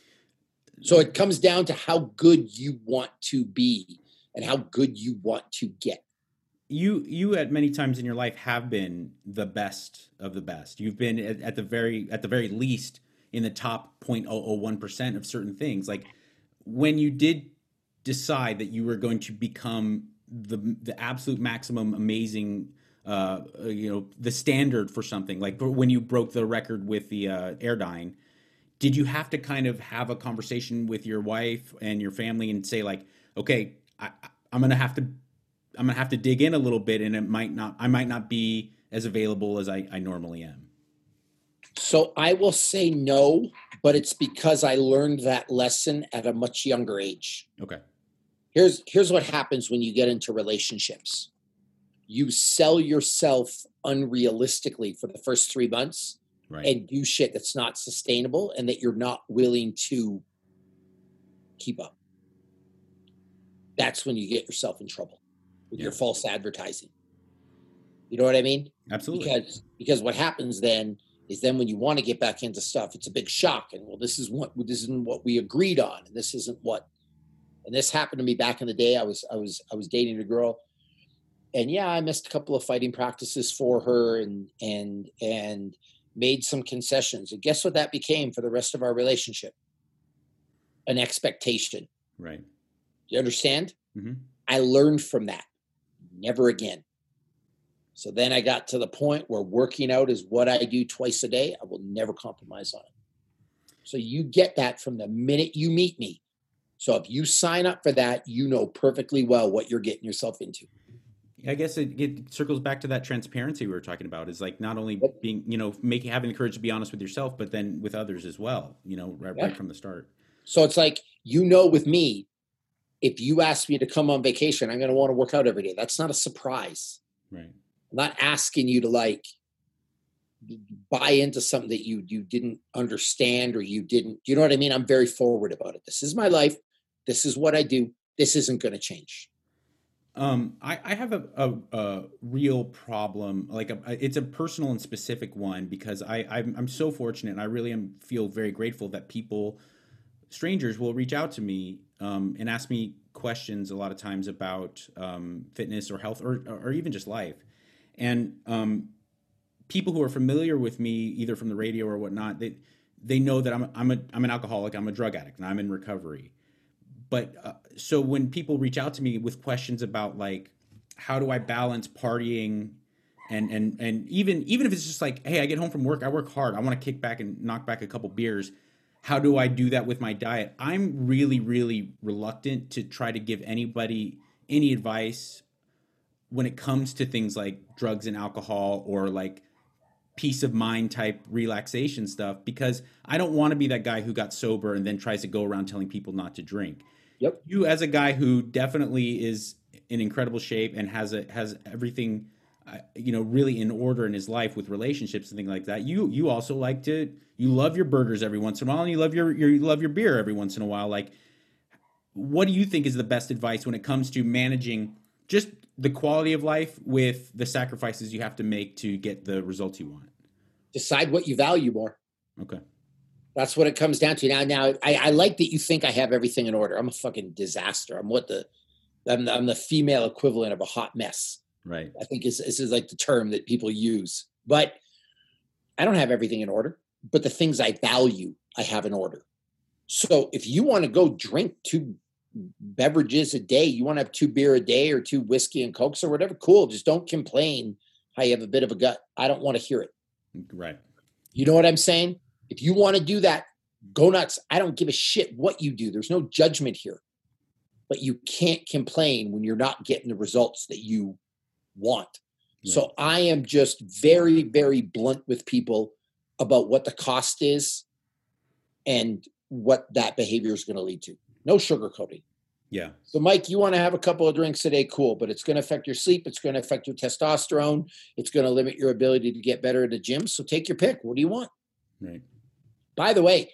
So it comes down to how good you want to be and how good you want to get. You you at many times in your life have been the best of the best. You've been at, at the very at the very least in the top zero point zero zero one percent of certain things. Like when you did decide that you were going to become the the absolute maximum amazing uh you know the standard for something, like when you broke the record with the uh, Airdyne, did you have to kind of have a conversation with your wife and your family and say like, okay, I, I'm gonna have to I'm gonna have to dig in a little bit, and it might not I might not be as available as I, I normally am? So I will say no, but it's because I learned that lesson at a much younger age. Okay. Here's here's what happens when you get into relationships. You sell yourself unrealistically for the first three months Right. and do shit that's not sustainable and that you're not willing to keep up. That's when you get yourself in trouble with your Yeah. false advertising. You know what I mean? Absolutely. Because because what happens then is then when you want to get back into stuff, it's a big shock. And well, this is what this isn't what we agreed on, and this isn't what. And this happened to me back in the day. I was I was I was dating a girl, and yeah, I missed a couple of fighting practices for her, and and and made some concessions. And guess what that became for the rest of our relationship? An expectation. Right. You understand? Mm-hmm. I learned from that. Never again. So then I got to the point where working out is what I do twice a day. I will never compromise on it. So you get that from the minute you meet me. So if you sign up for that, you know perfectly well what you're getting yourself into. I guess it, it circles back to that transparency we were talking about, is like not only Yep. being, you know, making, having the courage to be honest with yourself, but then with others as well, you know, right, Yeah. right from the start. So it's like, you know, with me, if you ask me to come on vacation, I'm going to want to work out every day. That's not a surprise. Right. I'm not asking you to like buy into something that you you didn't understand or you didn't. You know what I mean? I'm very forward about it. This is my life. This is what I do. This isn't going to change. Um, I, I have a, a, a real problem, like a, it's a personal and specific one, because I, I'm, I'm so fortunate, and I really am feel very grateful that people, strangers, will reach out to me um, and ask me questions a lot of times about um, fitness or health or, or even just life. And um, people who are familiar with me, either from the radio or whatnot, they they know that I'm I'm a I'm an alcoholic, I'm a drug addict, and I'm in recovery. But uh, so when people reach out to me with questions about like, how do I balance partying and and and even even if it's just like, hey, I get home from work, I work hard, I want to kick back and knock back a couple beers, how do I do that with my diet? I'm really really reluctant to try to give anybody any advice when it comes to things like drugs and alcohol or like peace of mind type relaxation stuff, because I don't want to be that guy who got sober and then tries to go around telling people not to drink. Yep. You, as a guy who definitely is in incredible shape and has a has everything, uh, you know, really in order in his life with relationships and things like that. You you also like to you love your burgers every once in a while, and you love your, your you love your beer every once in a while. Like, what do you think is the best advice when it comes to managing just the quality of life with the sacrifices you have to make to get the results you want? Decide what you value more. Okay. That's what it comes down to. Now, now I, I like that you think I have everything in order. I'm a fucking disaster. I'm what the, I'm, I'm the female equivalent of a hot mess. Right. I think is this is like the term that people use. But I don't have everything in order. But the things I value, I have in order. So if you want to go drink two beverages a day, you want to have two beer a day or two whiskey and cokes or whatever, cool. Just don't complain how you have a bit of a gut. I don't want to hear it. Right. You know what I'm saying? If you want to do that, go nuts. I don't give a shit what you do. There's no judgment here. But you can't complain when you're not getting the results that you want. Right. So I am just very, very blunt with people about what the cost is and what that behavior is going to lead to. No sugarcoating. Yeah. So, Mike, you want to have a couple of drinks a day, cool, but it's going to affect your sleep. It's going to affect your testosterone. It's going to limit your ability to get better at the gym. So take your pick. What do you want? Right. By the way,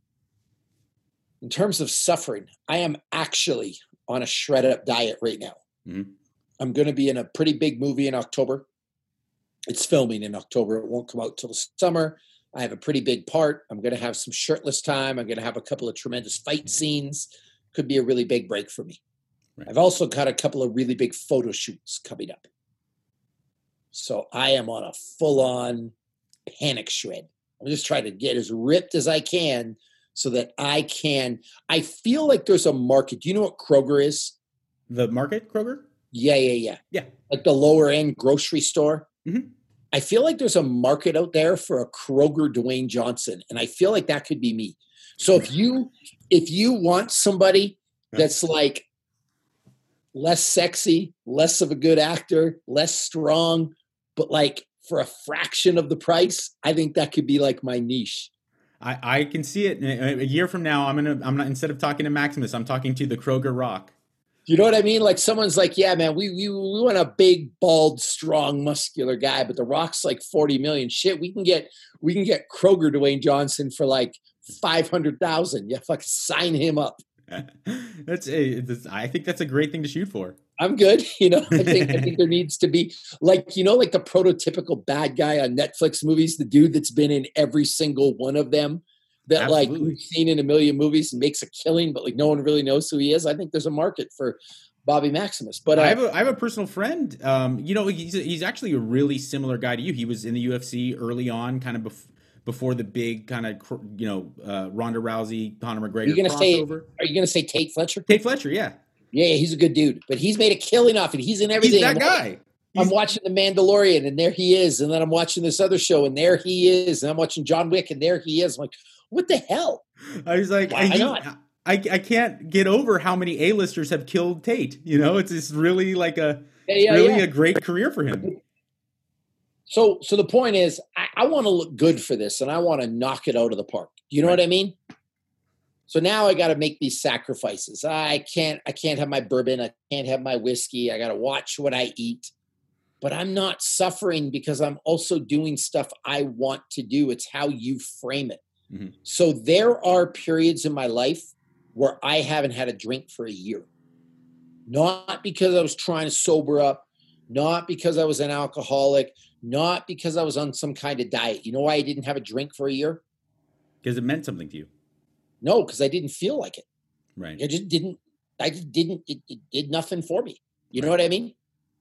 in terms of suffering, I am actually on a shredded up diet right now. Mm-hmm. I'm going to be in a pretty big movie in October. It's filming in October. It won't come out till the summer. I have a pretty big part. I'm going to have some shirtless time. I'm going to have a couple of tremendous fight scenes. Could be a really big break for me. Right. I've also got a couple of really big photo shoots coming up. So I am on a full-on panic shred. I'm just trying to get as ripped as I can so that I can. I feel like there's a market. Do you know what Kroger is? The market, Kroger? Yeah, yeah, yeah. Yeah. Like the lower end grocery store. Mm-hmm. I feel like there's a market out there for a Kroger Dwayne Johnson. And I feel like that could be me. So if you if you want somebody that's like less sexy, less of a good actor, less strong, but like for a fraction of the price, I think that could be like my niche. I, I can see it. A year from now, I'm gonna I'm not instead of talking to Maximus, I'm talking to the Kroger Rock. You know what I mean? Like someone's like, yeah, man, we, we, we want a big, bald, strong, muscular guy, but the Rock's like forty million. Shit, we can get, we can get Kroger Dwayne Johnson for like five hundred thousand. Yeah. Fuck, sign him up. That's a, I think that's a great thing to shoot for. I'm good. You know, I think, I think there needs to be like, you know, like the prototypical bad guy on Netflix movies, the dude that's been in every single one of them. That Absolutely. Like we've seen in a million movies and makes a killing, but like no one really knows who he is. I think there's a market for Bobby Maximus. But uh, I have a I have a personal friend. Um, you know, he's he's actually a really similar guy to you. He was in the U F C early on, kind of bef- before the big kind of you know uh, Ronda Rousey, Conor McGregor are you gonna crossover. Say, are you going to say Tate Fletcher? Tate Fletcher, yeah, yeah, yeah, he's a good dude, but he's made a killing off it. He's in everything. He's that I'm guy. Watching, I'm watching The Mandalorian, and there he is, and then I'm watching this other show, and there he is, and I'm watching John Wick, and there he is. I'm like, what the hell? I was like, Why I, not? I, I can't get over how many A-listers have killed Tate. You know, it's it's really like a yeah, yeah, really yeah. a great career for him. So, so the point is, I, I want to look good for this, and I want to knock it out of the park. You know right. what I mean? So now I got to make these sacrifices. I can't, I can't have my bourbon. I can't have my whiskey. I got to watch what I eat. But I'm not suffering because I'm also doing stuff I want to do. It's how you frame it. Mm-hmm. So there are periods in my life where I haven't had a drink for a year. Not because I was trying to sober up, not because I was an alcoholic, not because I was on some kind of diet. You know why I didn't have a drink for a year? Because it meant something to you. No, because I didn't feel like it. Right. I just didn't, I just didn't, it, it did nothing for me. You right. know what I mean?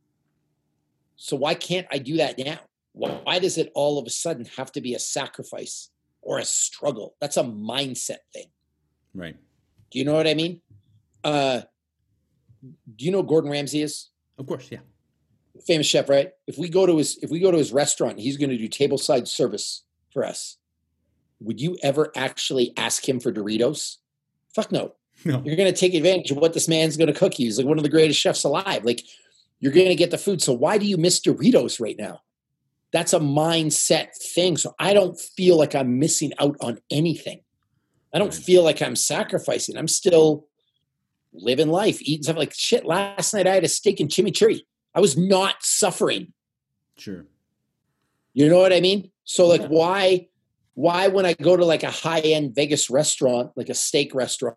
So why can't I do that now? Why does it all of a sudden have to be a sacrifice or a struggle? That's a mindset thing. Right. Do you know what I mean? Uh, do you know who Gordon Ramsay is? Of course, yeah. Famous chef, right? If we go to his if we go to his restaurant, he's going to do tableside service for us. Would you ever actually ask him for Doritos? Fuck no. No. You're going to take advantage of what this man's going to cook you. He's like one of the greatest chefs alive. Like, you're going to get the food. So why do you miss Doritos right now? That's a mindset thing. So I don't feel like I'm missing out on anything. I don't right. feel like I'm sacrificing. I'm still living life, eating stuff like shit. Last night I had a steak and chimichurri. I was not suffering. Sure. You know what I mean? So like, yeah. why, why when I go to like a high-end Vegas restaurant, like a steak restaurant,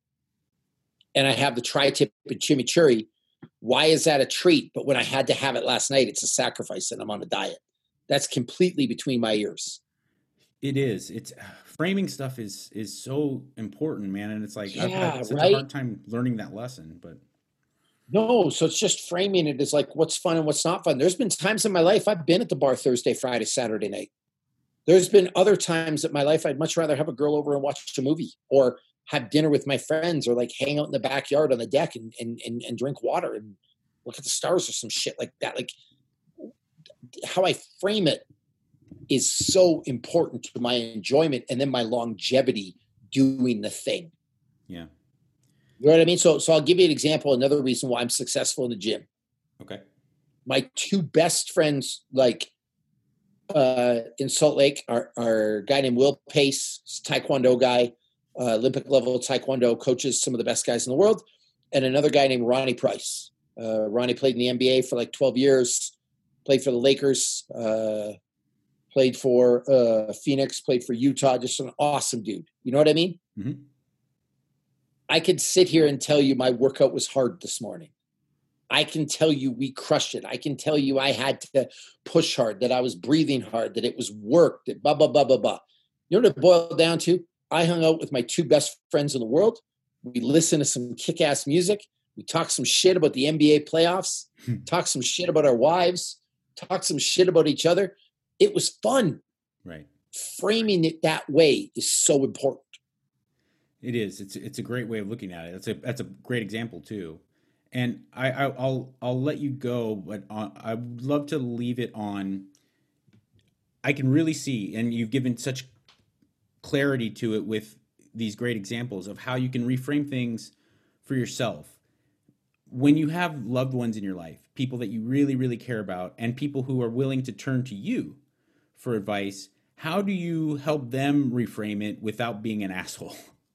and I have the tri-tip and chimichurri, why is that a treat? But when I had to have it last night, it's a sacrifice and I'm on a diet. That's completely between my ears. It is. It's framing stuff is is so important, man. And it's like yeah, I've had such right? a hard time learning that lesson. But no, so it's just framing it as like what's fun and what's not fun. There's been times in my life I've been at the bar Thursday, Friday, Saturday night. There's been other times in my life I'd much rather have a girl over and watch a movie or have dinner with my friends or like hang out in the backyard on the deck and, and, and, and drink water and look at the stars or some shit like that. Like how I frame it is so important to my enjoyment and then my longevity doing the thing. Yeah. You know what I mean? So, so I'll give you an example. Another reason why I'm successful in the gym. Okay. My two best friends, like uh, in Salt Lake, are, are a guy named Will Pace, Taekwondo guy, uh, Olympic level Taekwondo, coaches some of the best guys in the world, and another guy named Ronnie Price. Uh, Ronnie played in the N B A for like twelve years, played for the Lakers, uh, played for uh, Phoenix, played for Utah. Just an awesome dude. You know what I mean? Mm-hmm. I could sit here and tell you my workout was hard this morning. I can tell you we crushed it. I can tell you I had to push hard, that I was breathing hard, that it was work, that blah, blah, blah, blah, blah. You know what it boiled down to? I hung out with my two best friends in the world. We listened to some kick-ass music. We talked some shit about the N B A playoffs, talked some shit about our wives, talked some shit about each other. It was fun. Right. Framing it that way is so important. It is. It's it's a great way of looking at it. That's a that's a great example too. And I, I I'll I'll let you go, but on, I would love to leave it on. I can really see, and you've given such clarity to it with these great examples of how you can reframe things for yourself. When you have loved ones in your life, people that you really, really care about, and people who are willing to turn to you for advice, how do you help them reframe it without being an asshole?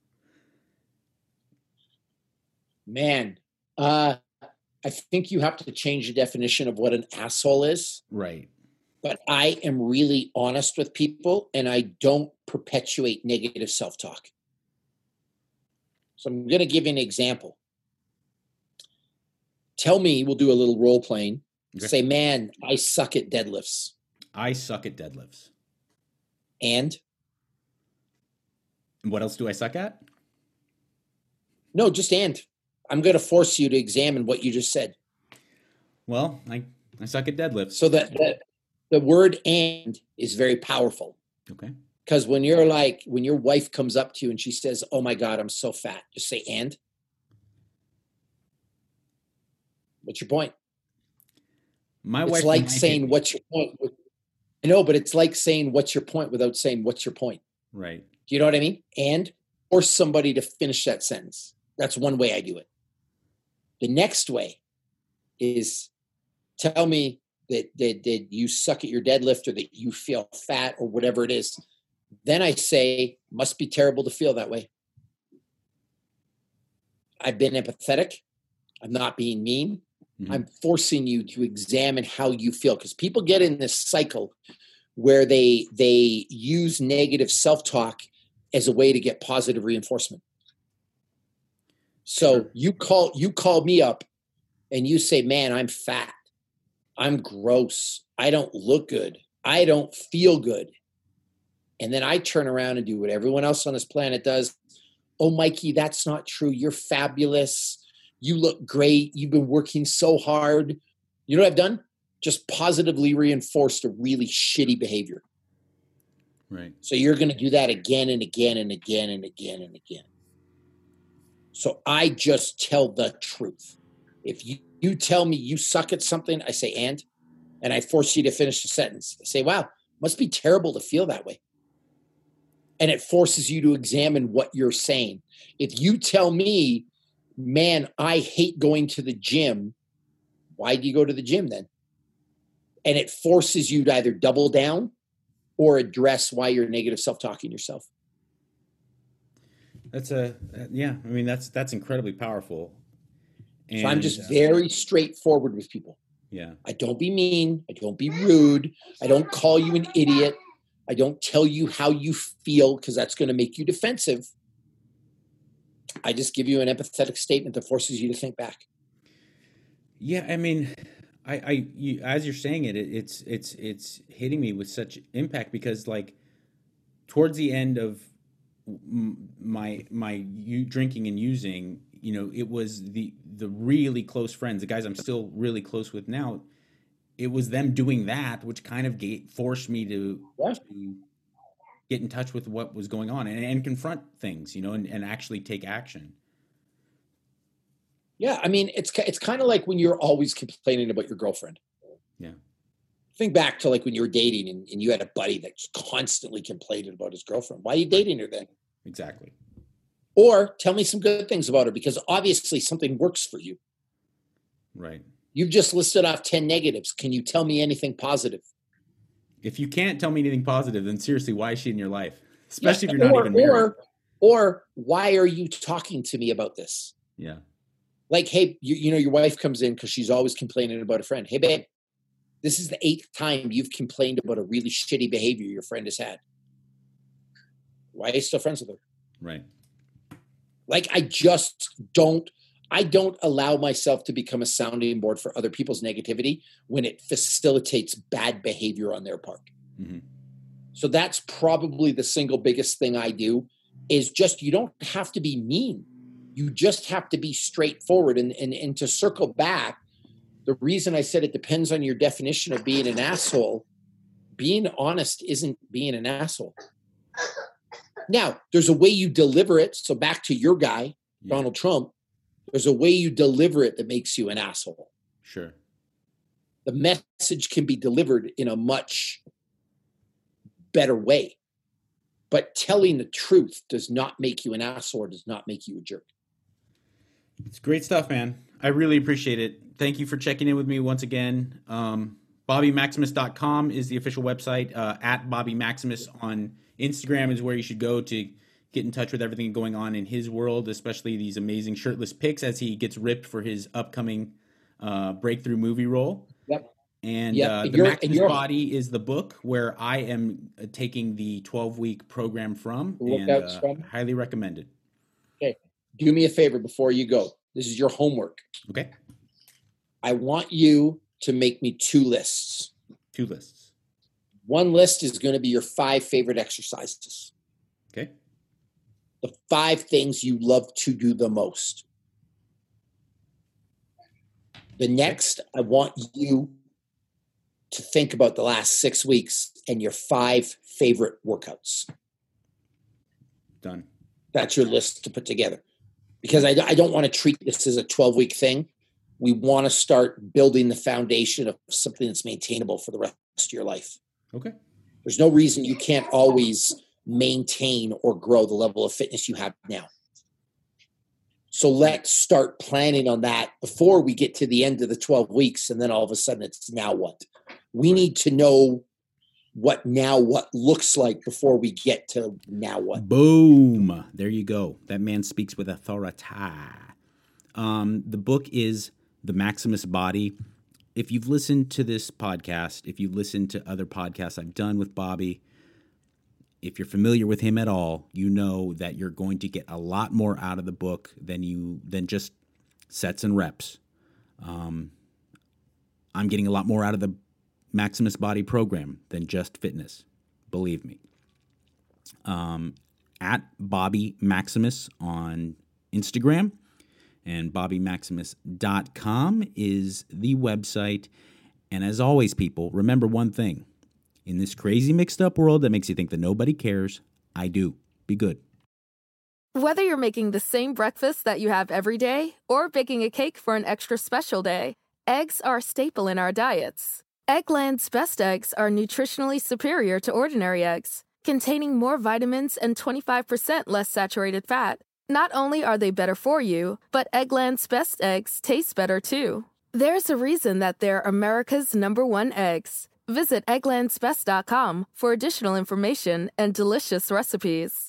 Man, uh, I think you have to change the definition of what an asshole is. Right. But I am really honest with people and I don't perpetuate negative self-talk. So I'm going to give you an example. Tell me, we'll do a little role playing. Okay. Say, man, I suck at deadlifts. I suck at deadlifts. And? And what else do I suck at? No, just and. I'm going to force you to examine what you just said. Well, I, I suck at deadlifts. So that, that the word and is very powerful. Okay. Because when you're like, when your wife comes up to you and she says, oh my God, I'm so fat. Just say, and? What's your point? My it's wife like saying, what's your point? I know, but it's like saying, what's your point without saying, what's your point? Right. Do you know what I mean? And force somebody to finish that sentence. That's one way I do it. The next way is tell me that, that, that you suck at your deadlift or that you feel fat or whatever it is. Then I say, must be terrible to feel that way. I've been empathetic. I'm not being mean. Mm-hmm. I'm forcing you to examine how you feel, because people get in this cycle where they they use negative self-talk as a way to get positive reinforcement. So sure. you call you call me up and you say, man, I'm fat. I'm gross. I don't look good. I don't feel good. And then I turn around and do what everyone else on this planet does. Oh, Mikey, that's not true. You're fabulous. You look great. You've been working so hard. You know what I've done? Just positively reinforced a really shitty behavior. Right. So you're going to do that again and again and again and again and again. So I just tell the truth. If you, you tell me you suck at something, I say, and, and I force you to finish the sentence. I say, wow, must be terrible to feel that way. And it forces you to examine what you're saying. If you tell me, man, I hate going to the gym, why do you go to the gym then? And it forces you to either double down or address why you're negative self-talking yourself. That's a, yeah, I mean, that's, that's incredibly powerful. And, so I'm just very straightforward with people. Yeah. I don't be mean. I don't be rude. I don't call you an idiot. I don't tell you how you feel because that's going to make you defensive. I just give you an empathetic statement that forces you to think back. Yeah, I mean, I, I you, as you're saying it, it, it's it's it's hitting me with such impact because, like, towards the end of my my you drinking and using, you know, it was the the really close friends, the guys I'm still really close with now. It was them doing that, which kind of gave, forced me to, yeah. to get in touch with what was going on and, and confront things, you know, and, and actually take action. Yeah, I mean, it's it's kind of like when you're always complaining about your girlfriend. Yeah. Think back to like when you were dating and, and you had a buddy that just constantly complained about his girlfriend. Why are you dating her then? Exactly. Or tell me some good things about her, because obviously something works for you. Right. You've just listed off ten negatives. Can you tell me anything positive? If you can't tell me anything positive, then seriously, why is she in your life? Especially Yeah, if you're not or, even married. Or, or why are you talking to me about this? Yeah. Like, hey, you, you know, your wife comes in because she's always complaining about a friend. Hey, babe, this is the eighth time you've complained about a really shitty behavior your friend has had. Why are you still friends with her? Right. Like, I just don't, I don't allow myself to become a sounding board for other people's negativity when it facilitates bad behavior on their part. Mm-hmm. So that's probably the single biggest thing I do is just, you don't have to be mean. You just have to be straightforward. And, and, and to circle back, the reason I said it depends on your definition of being an asshole, being honest isn't being an asshole. Now, there's a way you deliver it. So back to your guy, Yeah. Donald Trump, there's a way you deliver it that makes you an asshole. Sure. The message can be delivered in a much better way. But telling the truth does not make you an asshole or does not make you a jerk. It's great stuff, man. I really appreciate it. Thank you for checking in with me once again. Um, Bobby Maximus dot com is the official website. Uh, at Bobby Maximus on Instagram is where you should go to get in touch with everything going on in his world, especially these amazing shirtless pics as he gets ripped for his upcoming uh, breakthrough movie role. Yep. And Yep. uh, And The you're- Maximus and you're- Body is the book where I am uh, taking the twelve-week program from, and Workouts uh, from? highly recommend it. Okay. Do me a favor before you go. This is your homework. Okay? I want you to make me two lists. Two lists. One list is going to be your five favorite exercises. Okay? The five things you love to do the most. The next, I want you to think about the last six weeks and your five favorite workouts. Done. That's your list to put together. Because I, I don't want to treat this as a twelve-week thing. We want to start building the foundation of something that's maintainable for the rest of your life. Okay. There's no reason you can't always maintain or grow the level of fitness you have now. So let's start planning on that before we get to the end of the twelve weeks. And then all of a sudden it's now what? We need to know what now what looks like before we get to now what. Boom. There you go. That man speaks with authority. Um, the book is The Maximus Body. If you've listened to this podcast, if you listen to other podcasts I've done with Bobby, if you're familiar with him at all, you know that you're going to get a lot more out of the book than you than just sets and reps. Um, I'm getting a lot more out of the Maximus Body program than just fitness. Believe me. Um, at Bobby Maximus on Instagram, and Bobby Maximus dot com is the website. And as always, people, remember one thing. In this crazy mixed up world that makes you think that nobody cares, I do. Be good. Whether you're making the same breakfast that you have every day or baking a cake for an extra special day, eggs are a staple in our diets. Eggland's Best Eggs are nutritionally superior to ordinary eggs, containing more vitamins and twenty-five percent less saturated fat. Not only are they better for you, but Eggland's Best Eggs taste better too. There's a reason that they're America's number one eggs. Visit egglands best dot com for additional information and delicious recipes.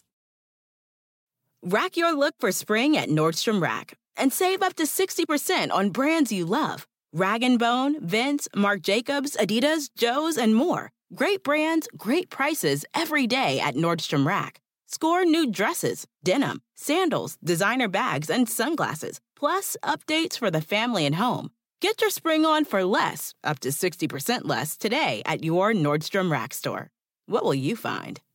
Rack your look for spring at Nordstrom Rack and save up to sixty percent on brands you love. Rag and Bone, Vince, Marc Jacobs, Adidas, Joe's, and more. Great brands, great prices every day at Nordstrom Rack. Score new dresses, denim, sandals, designer bags, and sunglasses, plus updates for the family and home. Get your spring on for less, up to sixty percent less, today at your Nordstrom Rack store. What will you find?